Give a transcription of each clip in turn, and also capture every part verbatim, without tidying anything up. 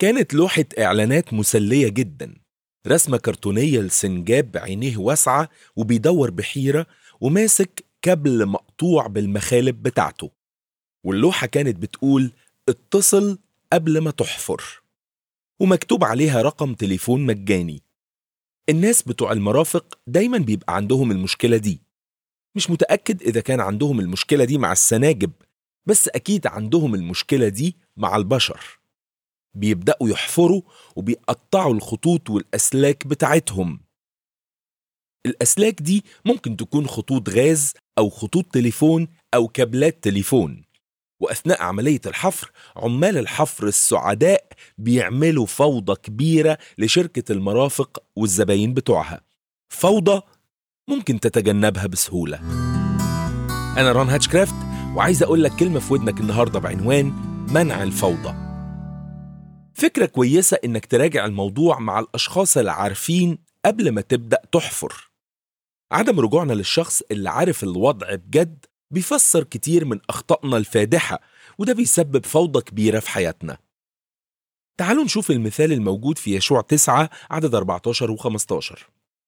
كانت لوحة إعلانات مسلية جدا، رسمة كرتونية لسنجاب عينيه واسعة وبيدور بحيرة وماسك كابل مقطوع بالمخالب بتاعته، واللوحة كانت بتقول اتصل قبل ما تحفر، ومكتوب عليها رقم تليفون مجاني. الناس بتوع المرافق دايما بيبقى عندهم المشكلة دي. مش متأكد إذا كان عندهم المشكلة دي مع السناجب، بس أكيد عندهم المشكلة دي مع البشر. بيبدأوا يحفروا وبيقطعوا الخطوط والأسلاك بتاعتهم. الأسلاك دي ممكن تكون خطوط غاز أو خطوط تليفون أو كابلات تليفون. وأثناء عملية الحفر، عمال الحفر السعداء بيعملوا فوضى كبيرة لشركة المرافق والزباين بتوعها، فوضى ممكن تتجنبها بسهولة. أنا ران هاتشكرافت، وعايز أقول لك كلمة في ودنك النهاردة بعنوان منع الفوضى. فكرة كويسة إنك تراجع الموضوع مع الأشخاص العارفين قبل ما تبدأ تحفر. عدم رجوعنا للشخص اللي عارف الوضع بجد بيفسر كتير من أخطائنا الفادحة، وده بيسبب فوضى كبيرة في حياتنا. تعالوا نشوف المثال الموجود في يشوع تسعة عدد أربعتاشر وخمستاشر،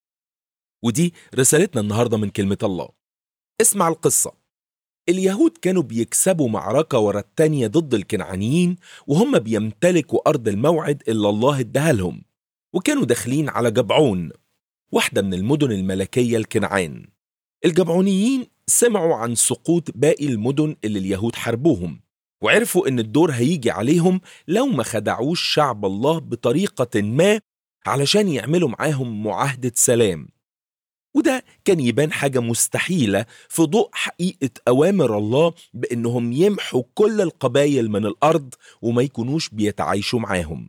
ودي رسالتنا النهاردة من كلمة الله. اسمع القصة. اليهود كانوا بيكسبوا معركة ورا التانية ضد الكنعانيين، وهم بيمتلكوا أرض الموعد اللي الله اداها لهم، وكانوا داخلين على جبعون، واحدة من المدن الملكية الكنعان. الجبعونيين سمعوا عن سقوط باقي المدن اللي اليهود حاربوهم، وعرفوا إن الدور هيجي عليهم لو ما خدعوش شعب الله بطريقة ما علشان يعملوا معاهم معاهدة سلام. وده كان يبان حاجة مستحيلة في ضوء حقيقة أوامر الله بأنهم يمحوا كل القبائل من الأرض وما يكونوش بيتعايشوا معاهم.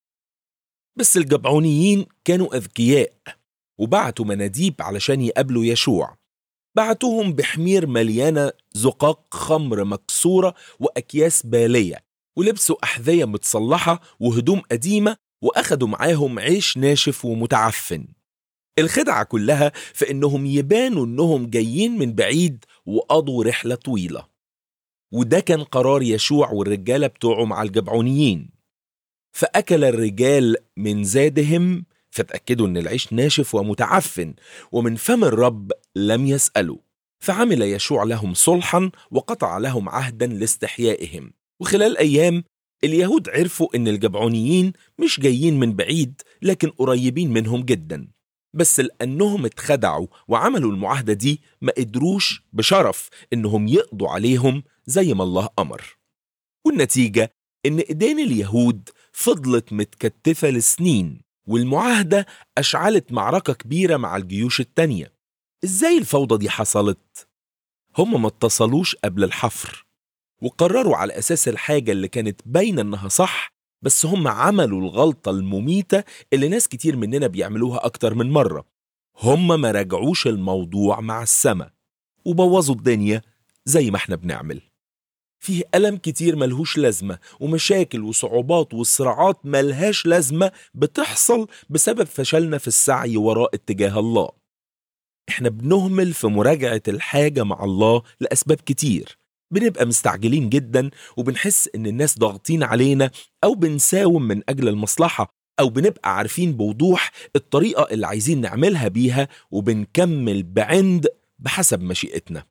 بس الجبعونيين كانوا أذكياء، وبعتوا مناديب علشان يقابلوا يشوع. بعتوهم بحمير مليانة زقاق خمر مكسورة وأكياس بالية، ولبسوا أحذية متصلحة وهدوم قديمة، وأخدوا معاهم عيش ناشف ومتعفن. الخدعة كلها في إنهم يبانوا إنهم جايين من بعيد وقضوا رحلة طويلة. وده كان قرار يشوع والرجالة بتوعه مع الجبعونيين. فأكل الرجال من زادهم، فتأكدوا إن العيش ناشف ومتعفن، ومن فم الرب لم يسألوا. فعمل يشوع لهم صلحا وقطع لهم عهدا لاستحيائهم. وخلال أيام اليهود عرفوا إن الجبعونيين مش جايين من بعيد، لكن قريبين منهم جدا. بس لأنهم اتخدعوا وعملوا المعاهدة دي، ما قدروش بشرف إنهم يقضوا عليهم زي ما الله أمر. والنتيجة إن إيدين اليهود فضلت متكتفة لسنين، والمعاهدة أشعلت معركة كبيرة مع الجيوش التانية. إزاي الفوضى دي حصلت؟ هم ما اتصلوش قبل الحفر، وقرروا على أساس الحاجة اللي كانت باينة إنها صح، بس هم عملوا الغلطة المميتة اللي ناس كتير مننا بيعملوها أكتر من مرة. هم ما راجعوش الموضوع مع السماء وبوظوا الدنيا زي ما احنا بنعمل. فيه ألم كتير ملهوش لازمة، ومشاكل وصعوبات وصراعات ملهاش لازمة بتحصل بسبب فشلنا في السعي وراء اتجاه الله. احنا بنهمل في مراجعة الحاجة مع الله لأسباب كتير. بنبقى مستعجلين جدا، وبنحس ان الناس ضاغطين علينا، او بنساوم من اجل المصلحة، او بنبقى عارفين بوضوح الطريقة اللي عايزين نعملها بيها، وبنكمل بعند بحسب مشيئتنا.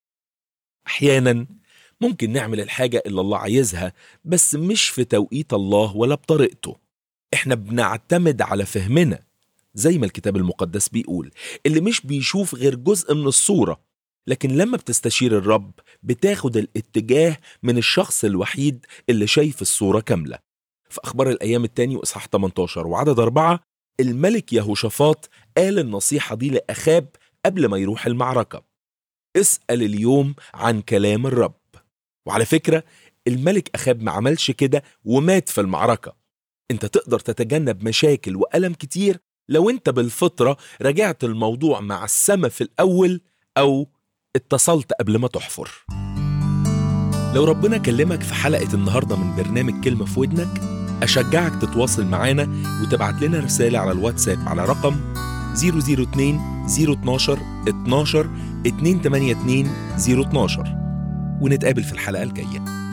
احيانا ممكن نعمل الحاجة اللي الله عايزها، بس مش في توقيت الله ولا بطريقته. احنا بنعتمد على فهمنا، زي ما الكتاب المقدس بيقول، اللي مش بيشوف غير جزء من الصورة. لكن لما بتستشير الرب، بتاخد الاتجاه من الشخص الوحيد اللي شايف الصورة كاملة. في أخبار الأيام التاني وإصحاح ثمانية عشر وعدد أربعة، الملك يهوشافاط قال النصيحة دي لأخاب قبل ما يروح المعركة: اسأل اليوم عن كلام الرب. وعلى فكرة، الملك أخاب ما عملش كده ومات في المعركة. انت تقدر تتجنب مشاكل وألم كتير لو انت بالفطرة رجعت الموضوع مع السماء في الأول، أو اتصلت قبل ما تحفر. لو ربنا كلمك في حلقة النهاردة من برنامج كلمة في ودنك، أشجعك تتواصل معانا وتبعت لنا رسالة على الواتساب على رقم صفر صفر اتنين صفر اتناشر اتناشر اتنين تمانية اتنين صفر اتناشر، ونتقابل في الحلقة الجاية.